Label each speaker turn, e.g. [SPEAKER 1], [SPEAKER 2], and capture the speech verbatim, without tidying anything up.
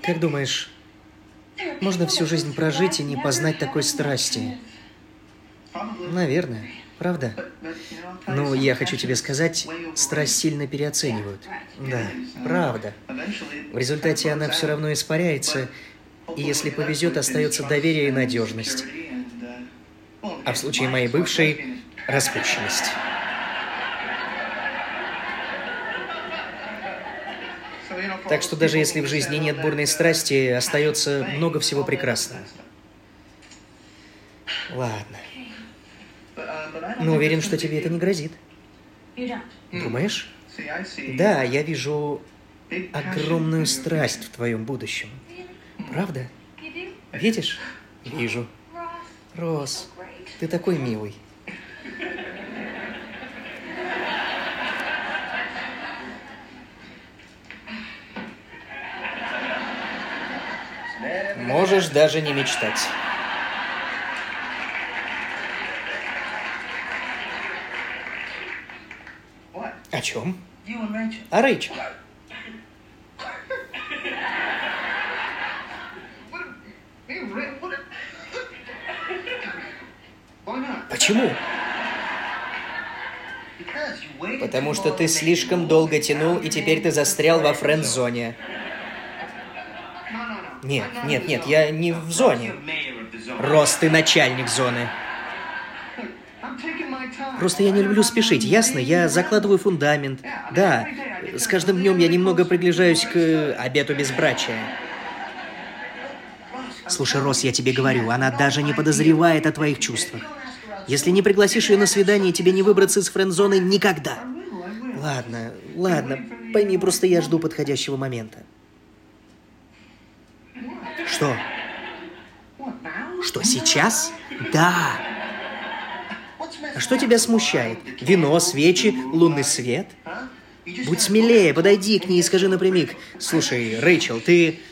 [SPEAKER 1] Как думаешь, можно всю жизнь прожить и не познать такой страсти? Наверное. Правда? Ну, я хочу тебе сказать, страсть сильно переоценивают. Да, правда. В результате она все равно испаряется, и если повезет, остается доверие и надежность. А в случае моей бывшей – распущенность. Так что даже если в жизни нет бурной страсти, остается много всего прекрасного. Ладно. Но уверен, что тебе это не грозит. Думаешь? Да, я вижу огромную страсть в твоем будущем. Правда? Видишь? Вижу. Росс, ты такой милый. Можешь даже не мечтать. О чем? О Рэйчел. Почему? Потому что ты слишком долго тянул, и теперь ты застрял во френд-зоне. Нет, нет, нет, я не в зоне. Росс, ты начальник зоны. Просто я не люблю спешить, ясно? Я закладываю фундамент. Да, с каждым днем я немного приближаюсь к обету безбрачия. Слушай, Росс, я тебе говорю, она даже не подозревает о твоих чувствах. Если не пригласишь ее на свидание, тебе не выбраться из френд-зоны никогда. Ладно, ладно, пойми, просто я жду подходящего момента. Что? Что, сейчас? Да. А что тебя смущает? Вино, свечи, лунный свет? Будь смелее, подойди к ней и скажи напрямик. Слушай, Рэйчел, ты...